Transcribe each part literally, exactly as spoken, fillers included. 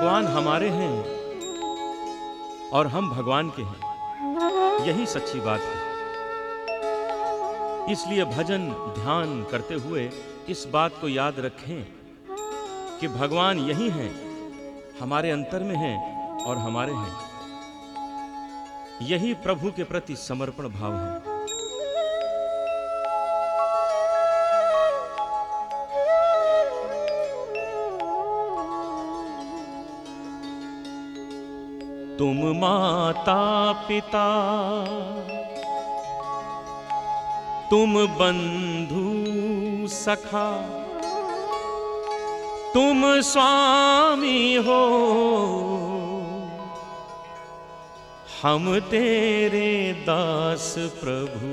भगवान हमारे हैं और हम भगवान के हैं, यही सच्ची बात है। इसलिए भजन ध्यान करते हुए इस बात को याद रखें कि भगवान यही हैं, हमारे अंतर में हैं और हमारे हैं। यही प्रभु के प्रति समर्पण भाव है। तुम माता पिता, तुम बंधु सखा, तुम स्वामी हो, हम तेरे दास प्रभु।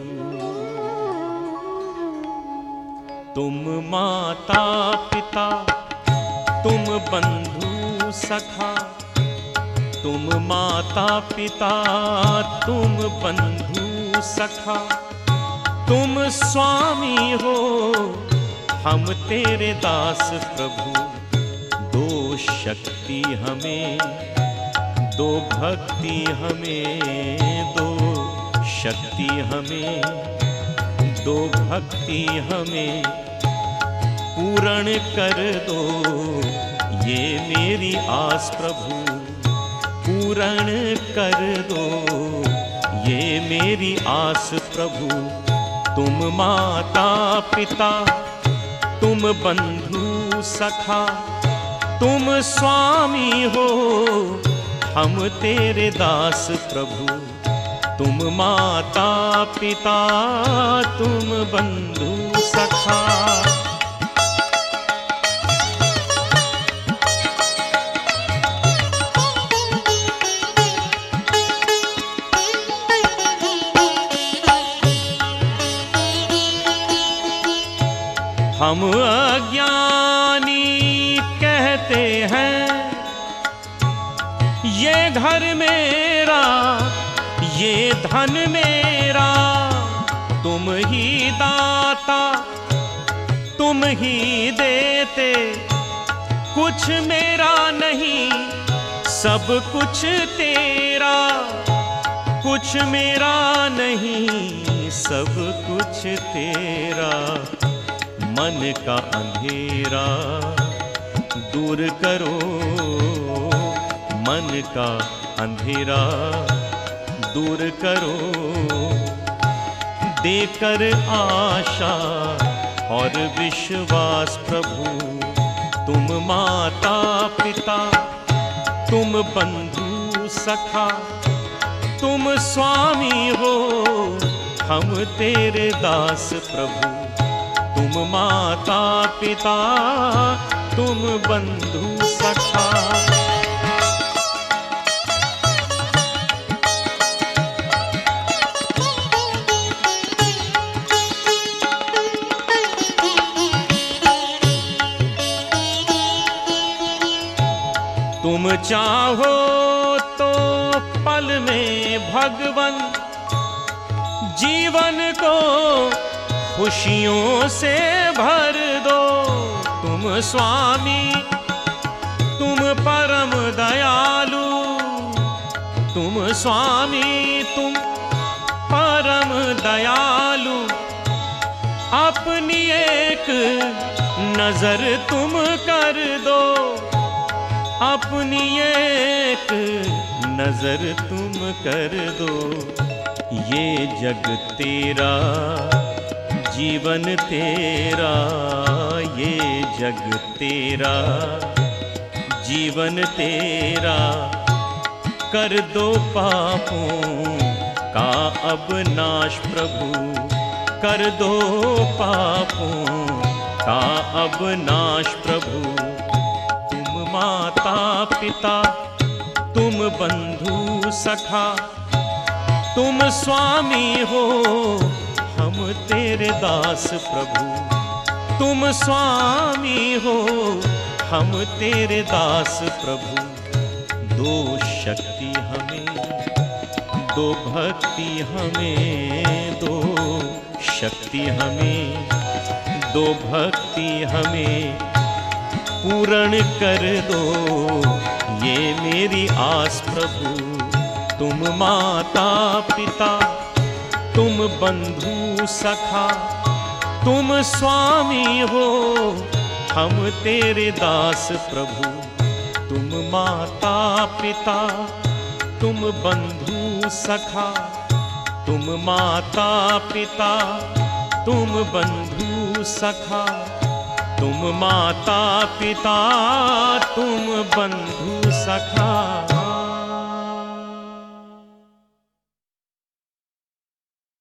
तुम माता पिता, तुम बंधु सखा, तुम माता पिता, तुम बंधु सखा, तुम स्वामी हो, हम तेरे दास प्रभु। दो शक्ति हमें, दो भक्ति हमें, दो शक्ति हमें, दो भक्ति हमें, पूर्ण कर दो ये मेरी आस प्रभु। पूर्ण कर दो ये मेरी आस प्रभु। तुम माता पिता, तुम बंधु सखा, तुम स्वामी हो, हम तेरे दास प्रभु। तुम माता पिता, तुम बंधु सखा। हम अज्ञानी कहते हैं ये घर मेरा, ये धन मेरा। तुम ही दाता, तुम ही देते, कुछ मेरा नहीं, सब कुछ तेरा। कुछ मेरा नहीं, सब कुछ तेरा। मन का अंधेरा दूर करो, मन का अंधेरा दूर करो। देकर आशा और विश्वास प्रभु। तुम माता पिता, तुम बंधु सखा, तुम स्वामी हो, हम तेरे दास प्रभु। तुम माता पिता, तुम बंधु सखा। तुम चाहो तो पल में भगवन जीवन को खुशियों से भर दो। तुम स्वामी, तुम परम दयालु, तुम स्वामी, तुम परम दयालु। अपनी एक नजर तुम कर दो, अपनी एक नजर तुम कर दो। ये जग तेरा, जीवन तेरा, ये जग तेरा, जीवन तेरा। कर दो पापों का अब नाश प्रभु। कर दो पापों का अब नाश प्रभु। तुम माता पिता, तुम बंधु सखा, तुम स्वामी हो, हम तेरे दास प्रभु। तुम स्वामी हो, हम तेरे दास प्रभु। दो शक्ति हमें, दो भक्ति हमें, दो शक्ति हमें, दो भक्ति हमें, पूर्ण कर दो ये मेरी आस प्रभु, तुम माता पिता, तुम बंधु सखा, तुम स्वामी हो, हम तेरे दास प्रभु। तुम माता पिता, तुम बंधु सखा, तुम माता पिता, तुम बंधु सखा, तुम माता पिता, तुम बंधु सखा।